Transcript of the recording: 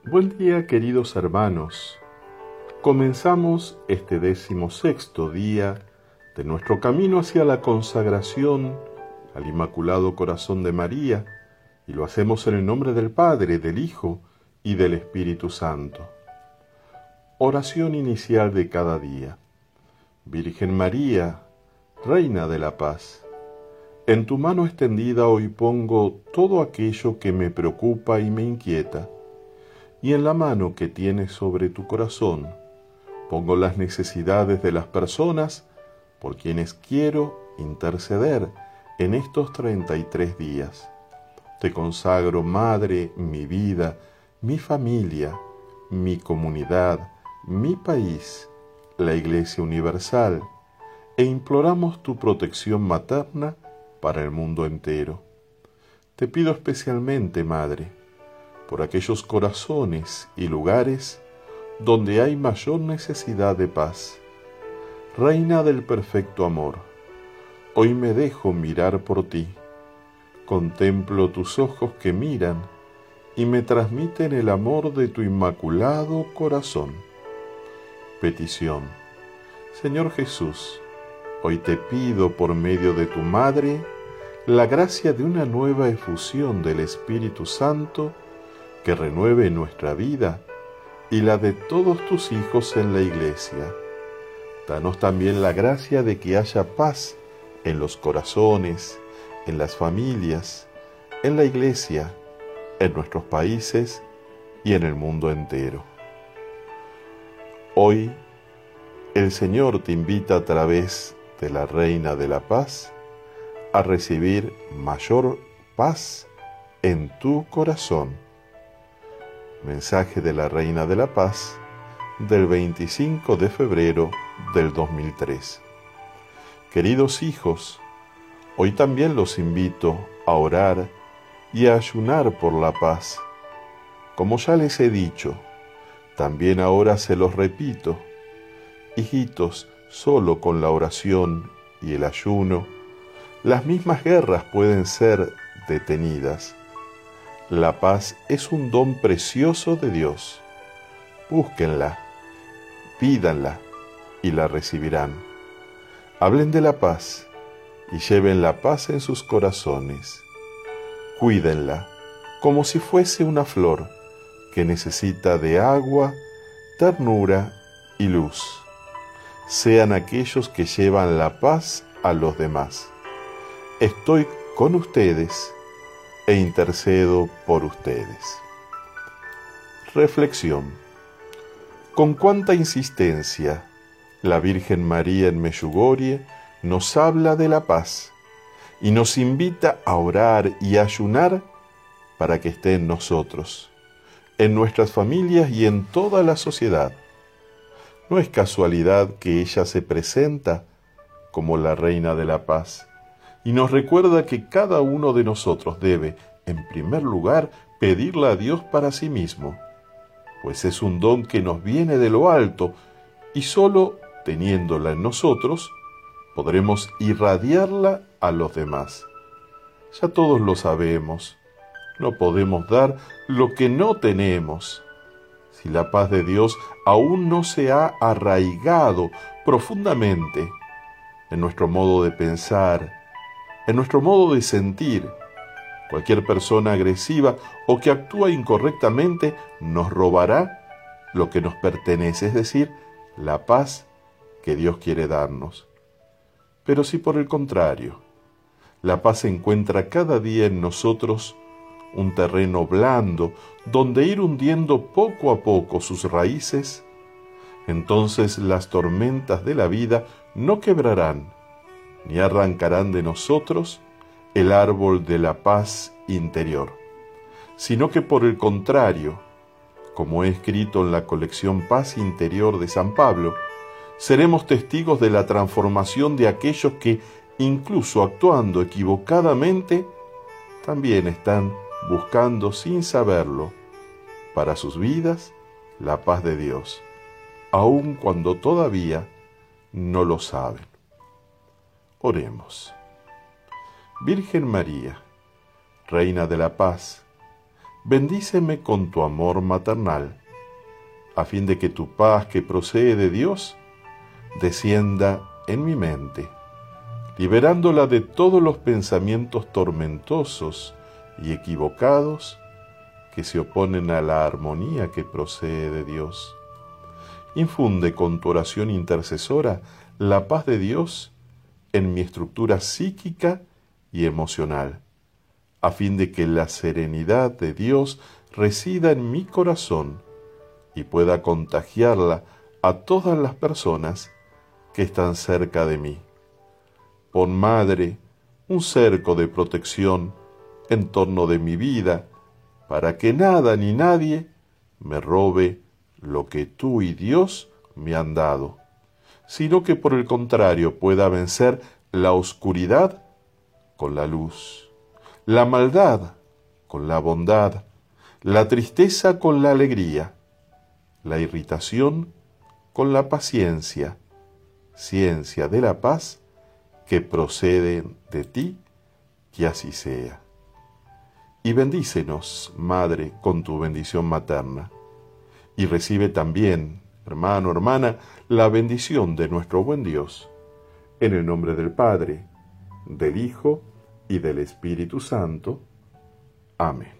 Buen día, queridos hermanos. Comenzamos este 16º día de nuestro camino hacia la consagración al Inmaculado Corazón de María, y lo hacemos en el nombre del Padre, del Hijo y del Espíritu Santo. Oración inicial de cada día. Virgen María, Reina de la Paz, en tu mano extendida hoy pongo todo aquello que me preocupa y me inquieta, y en la mano que tienes sobre tu corazón pongo las necesidades de las personas por quienes quiero interceder en estos 33 días. Te consagro, Madre, mi vida, mi familia, mi comunidad, mi país, la Iglesia Universal, e imploramos tu protección materna para el mundo entero. Te pido especialmente, Madre, por aquellos corazones y lugares donde hay mayor necesidad de paz. Reina del perfecto amor, hoy me dejo mirar por ti. Contemplo tus ojos que miran y me transmiten el amor de tu inmaculado corazón. Petición. Señor Jesús, hoy te pido por medio de tu Madre la gracia de una nueva efusión del Espíritu Santo que renueve nuestra vida y la de todos tus hijos en la Iglesia. Danos también la gracia de que haya paz en los corazones, en las familias, en la Iglesia, en nuestros países y en el mundo entero. Hoy, el Señor te invita a través de la Reina de la Paz a recibir mayor paz en tu corazón. Mensaje de la Reina de la Paz del 25 de febrero del 2003. Queridos hijos, hoy también los invito a orar y a ayunar por la paz. Como ya les he dicho, también ahora se los repito. Hijitos, solo con la oración y el ayuno, las mismas guerras pueden ser detenidas. La paz es un don precioso de Dios. Búsquenla, pídanla y la recibirán. Hablen de la paz y lleven la paz en sus corazones. Cuídenla como si fuese una flor que necesita de agua, ternura y luz. Sean aquellos que llevan la paz a los demás. Estoy con ustedes e intercedo por ustedes. Reflexión. Con cuánta insistencia la Virgen María en Medjugorje nos habla de la paz y nos invita a orar y a ayunar para que esté en nosotros, en nuestras familias y en toda la sociedad. No es casualidad que ella se presenta como la Reina de la Paz y nos recuerda que cada uno de nosotros debe, en primer lugar, pedirla a Dios para sí mismo, pues es un don que nos viene de lo alto y solo teniéndola en nosotros podremos irradiarla a los demás. Ya todos lo sabemos, no podemos dar lo que no tenemos. Si la paz de Dios aún no se ha arraigado profundamente en nuestro modo de pensar, en nuestro modo de sentir, cualquier persona agresiva o que actúa incorrectamente nos robará lo que nos pertenece, es decir, la paz que Dios quiere darnos. Pero si por el contrario, la paz encuentra cada día en nosotros un terreno blando donde ir hundiendo poco a poco sus raíces, entonces las tormentas de la vida no quebrarán ni arrancarán de nosotros el árbol de la paz interior, sino que por el contrario, como he escrito en la colección Paz Interior de San Pablo, seremos testigos de la transformación de aquellos que, incluso actuando equivocadamente, también están buscando sin saberlo, para sus vidas, la paz de Dios, aun cuando todavía no lo saben. Oremos. Virgen María, Reina de la Paz, bendíceme con tu amor maternal, a fin de que tu paz que procede de Dios descienda en mi mente, liberándola de todos los pensamientos tormentosos y equivocados que se oponen a la armonía que procede de Dios. Infunde con tu oración intercesora la paz de Dios en mi estructura psíquica y emocional, a fin de que la serenidad de Dios resida en mi corazón y pueda contagiarla a todas las personas que están cerca de mí. Pon, Madre, un cerco de protección en torno de mi vida, para que nada ni nadie me robe lo que tú y Dios me han dado, sino que por el contrario pueda vencer la oscuridad con la luz, la maldad con la bondad, la tristeza con la alegría, la irritación con la paciencia, ciencia de la paz que procede de ti, que así sea. Y bendícenos, Madre, con tu bendición materna, y recibe también, hermano, hermana, la bendición de nuestro buen Dios, en el nombre del Padre, del Hijo y del Espíritu Santo. Amén.